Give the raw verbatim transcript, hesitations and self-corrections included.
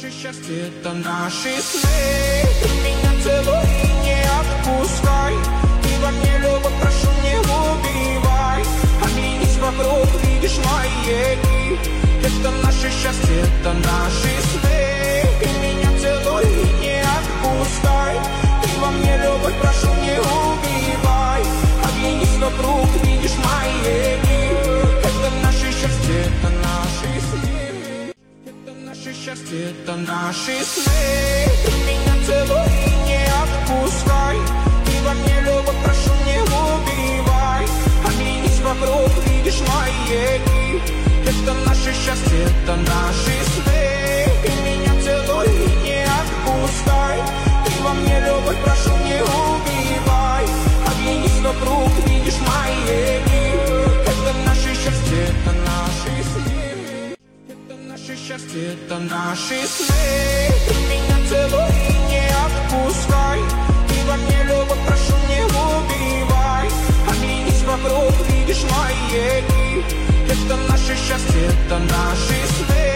Наше счастье, это наши сны. Ты меня целуй и не отпускай. Ты во мне любовь, прошу, не убивай. Оглянись вокруг, видишь мои дни. Это наше счастье, это наши сны. Ты меня целуй и не отпускай. Ты во мне любовь, прошу, не убивай. Оглянись вокруг, видишь мои дни. Это наше счастье, это наши сны. Наше счастье, это наши сны. Ты меня целуй и не отпускай. Ты во мне любовь, прошу, не убивай. Оглянись вокруг, видишь мои дни. Это наше счастье, это наши сны. Ты меня целуй и не отпускай. Ты во мне любовь, прошу, не убивай. Оглянись вокруг, видишь мои дни. Это наше счастье, это наши сны. Наше счастье, это наши сны. Ты меня целуй и не отпускай. Ты во мне любовь, прошу, не убивай. Оглянись вокруг, видишь мои дни. Это наше счастье, это наши сны.